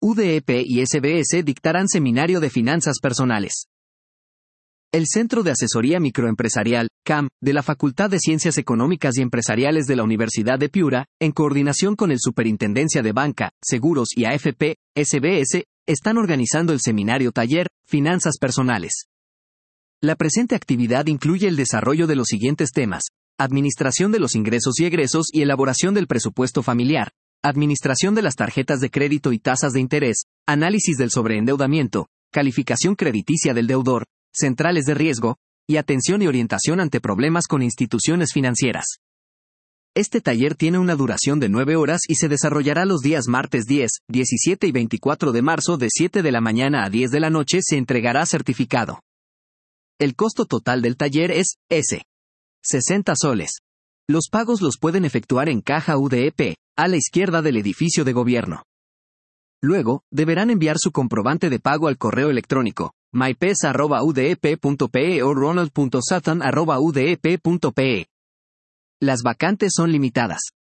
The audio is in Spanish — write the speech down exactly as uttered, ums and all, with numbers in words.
U D E P y S B S dictarán seminario de finanzas personales. El Centro de Asesoría Microempresarial, C A M, de la Facultad de Ciencias Económicas y Empresariales de la Universidad de Piura, en coordinación con el Superintendencia de Banca, Seguros y A F P, S B S, están organizando el seminario taller, Finanzas Personales. La presente actividad incluye el desarrollo de los siguientes temas: administración de los ingresos y egresos y elaboración del presupuesto familiar, administración de las tarjetas de crédito y tasas de interés, análisis del sobreendeudamiento, calificación crediticia del deudor, centrales de riesgo, y atención y orientación ante problemas con instituciones financieras. Este taller tiene una duración de nueve horas y se desarrollará los días martes diez, diecisiete y veinticuatro de marzo de siete de la mañana a diez de la noche. Se entregará certificado. El costo total del taller es S. sesenta soles. Los pagos los pueden efectuar en caja U D E P, a la izquierda del edificio de gobierno. Luego, deberán enviar su comprobante de pago al correo electrónico mypesa arroba u d e p punto p e o ronald punto satan arroba u d e p punto p e. Las vacantes son limitadas.